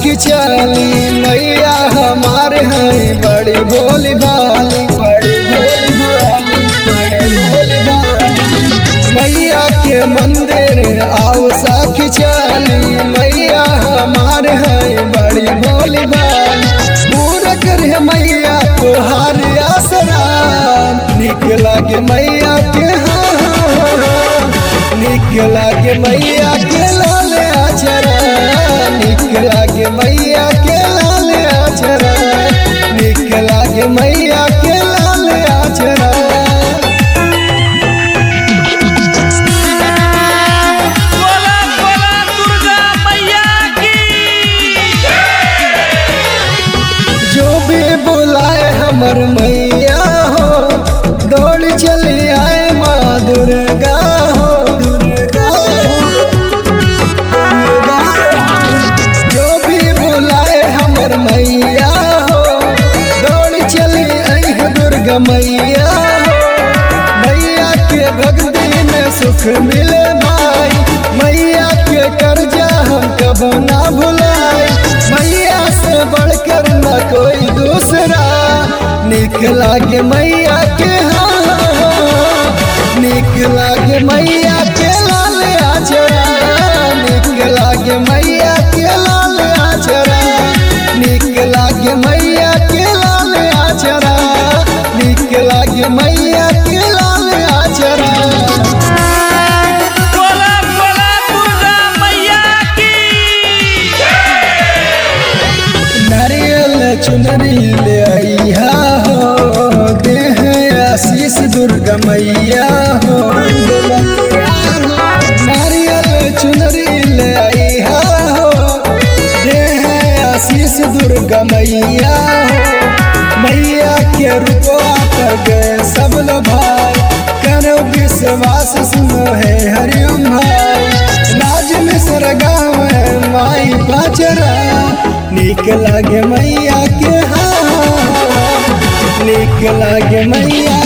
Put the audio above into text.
सखी चली मैया हमारे हैं बड़ी भोली भाली, बड़ी भोली भाली, बड़ी भोली भाली। मैया के मंदिर आओ सखी चली मैया हमारे हैं बड़ी भोली भाली। पूरा करे मैया तोहार आसरा, निक लागे मैया के निक लागे मैया के लाल आचरा, निक लागे मैया के लाल आचरा, निक लागे मैया के लाल आचरा। बोला बोला दुर्गा मैया की। जो भी बुलाए हमर मैया हो, दौड़ चली आए माँ दुर्गा हो, दुर्गा हो, दुर्गा हो। जो भी बुलाए हमर मैया हो, दौड़ चली आई है दुर्गा मैया हो। मैया के भक्ति में सुख मिले भाई, मैया के कर्जा हम कब ना भुलाए। मैया से बढ़कर न कोई दूसरा, निक लागे मैया के निक लागे मैया के लाल आचरा, निक लागे मैया के लाल आचरा, निक लागे मैया के लाल आचरा, निक लागे मैया के लाल आचरा। बोला बोला दुर्गा मैया की। नारियल चुनरी ले आइया हो, देह आशीष दुर्गा मैया हो। नारियल चुनरी ले आइया हो, देह आशीष दुर्गा मैया हो। मैया के रूपवा पर गए सब लोग भाई, करो विश्वास सुनो है हरिओम भाई। राज में सरगाम है माई बाचरा, निक लागे मैया के निक लागे मैया